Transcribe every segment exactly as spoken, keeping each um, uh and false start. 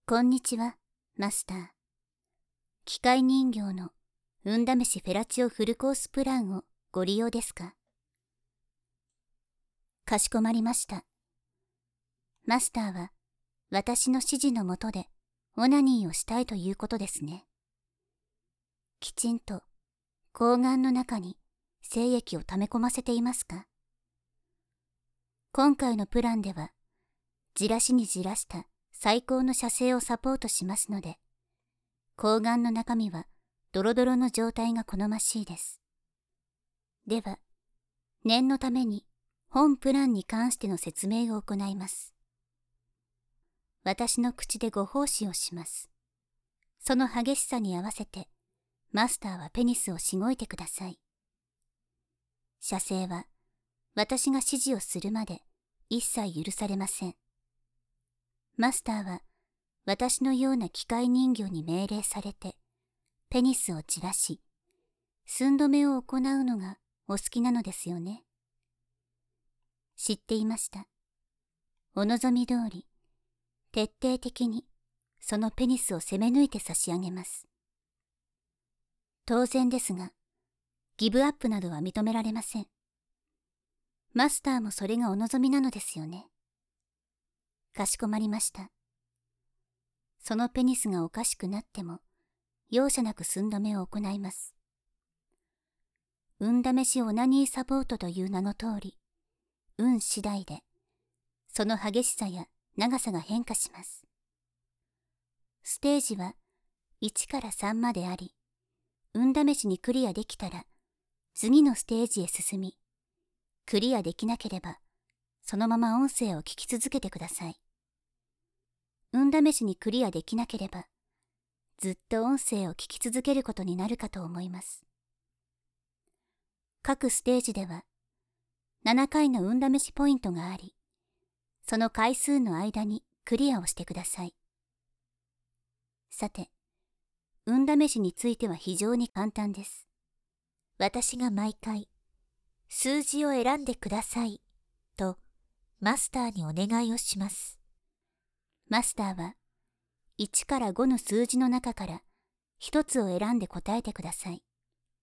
こんにちは、マスター。機械人形の運試しフェラチオフルコースプランをご利用ですか？かしこまりました。マスターは私の指示のもとでオナニーをしたいということですね。きちんと睾丸の中に精液を溜め込ませていますか？今回のプランでは、じらしにじらした最高の射精をサポートしますので、睾丸の中身はドロドロの状態が好ましいです。では、念のために本プランに関しての説明を行います。私の口でご奉仕をします。その激しさに合わせて、マスターはペニスをしごいてください。射精は、私が指示をするまで一切許されません。マスターは、私のような機械人形に命令されて、ペニスをじらし、寸止めを行うのがお好きなのですよね。知っていました。お望み通り、徹底的にそのペニスを攻め抜いて差し上げます。当然ですが、ギブアップなどは認められません。マスターもそれがお望みなのですよね。かしこまりました。そのペニスがおかしくなっても、容赦なく寸止めを行います。運試しオナニーサポートという名の通り、運次第で、その激しさや長さが変化します。ステージはいちからさんまであり、運試しにクリアできたら、次のステージへ進み、クリアできなければ、そのまま音声を聞き続けてください。運試しにクリアできなければ、ずっと音声を聞き続けることになるかと思います。各ステージでは、ななかいの運試しポイントがあり、その回数の間にクリアをしてください。さて、運試しについては非常に簡単です。私が毎回、数字を選んでください、と、マスターにお願いをします。マスターは、いちからごの数字の中からひとつを選んで答えてください。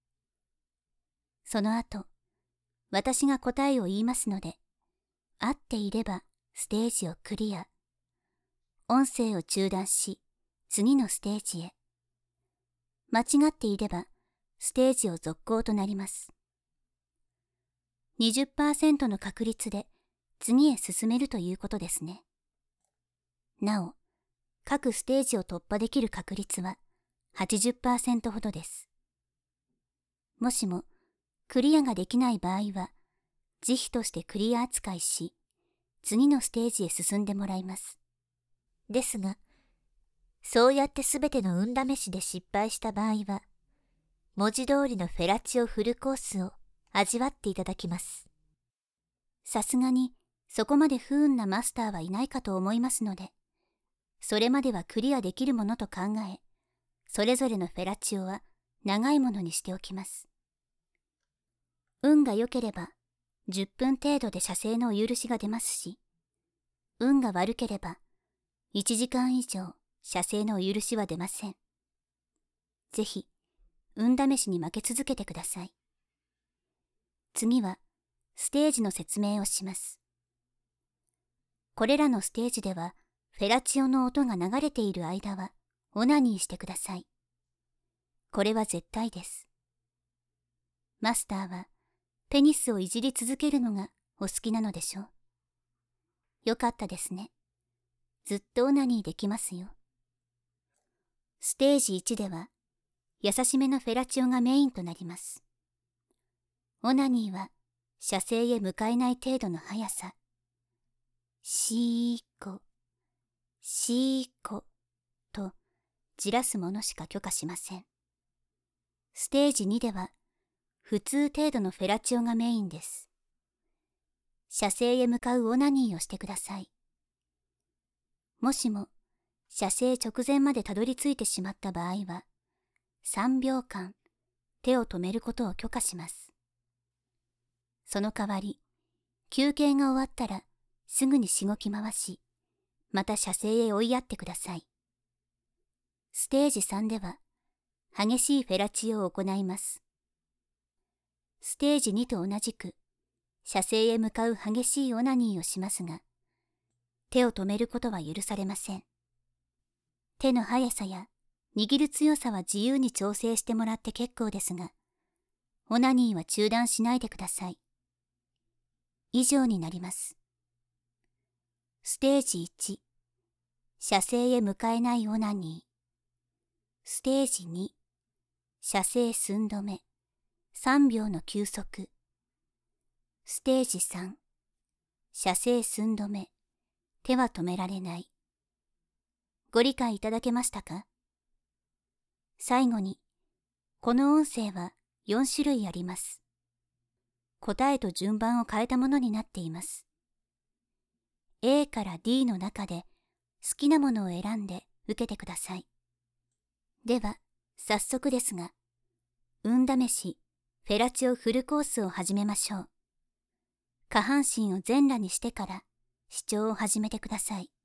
その後、私が答えを言いますので、合っていればステージをクリア。音声を中断し、次のステージへ。間違っていれば、ステージを続行となります。にじゅっパーセント の確率で次へ進めるということですね。なお、各ステージを突破できる確率は はちじゅっパーセント ほどです。もしもクリアができない場合は、慈悲としてクリア扱いし、次のステージへ進んでもらいます。ですが、そうやってすべての運試しで失敗した場合は、文字通りのフェラチオフルコースを味わっていただきます。さすがにそこまで不運なマスターはいないかと思いますので、それまではクリアできるものと考え、それぞれのフェラチオは長いものにしておきます。運が良ければじゅっぷん程度で射精のお許しが出ますし、運が悪ければいちじかん以上射精のお許しは出ません。ぜひ、運試しに負け続けてください。次は、ステージの説明をします。これらのステージでは、フェラチオの音が流れている間は、オナニーしてください。これは絶対です。マスターは、ペニスをいじり続けるのがお好きなのでしょう。よかったですね。ずっとオナニーできますよ。ステージいちでは、優しめのフェラチオがメインとなります。オナニーは、射精へ向かえない程度の速さ。シーコ、シーコ、と、じらすものしか許可しません。ステージにでは、普通程度のフェラチオがメインです。射精へ向かうオナニーをしてください。もしも、射精直前までたどり着いてしまった場合は、さんびょうかん、手を止めることを許可します。その代わり、休憩が終わったら、すぐにしごき回し、また射精へ追いやってください。 ステージさんでは、激しいフェラチオを行います。ステージにと同じく、射精へ向かう激しいオナニーをしますが、手を止めることは許されません。手の速さや握る強さは自由に調整してもらって結構ですが、オナニーは中断しないでください。以上になります。ステージいち、射精へ向かえないオナニー。ステージに、射精寸止め、さんびょうの休息。ステージさん、射精寸止め、手は止められない。ご理解いただけましたか？最後に、この音声はよんしゅるいあります。答えと順番を変えたものになっています。A から D の中で好きなものを選んで受けてください。では、早速ですが、運試し、フェラチオフルコースを始めましょう。下半身を全裸にしてから、視聴を始めてください。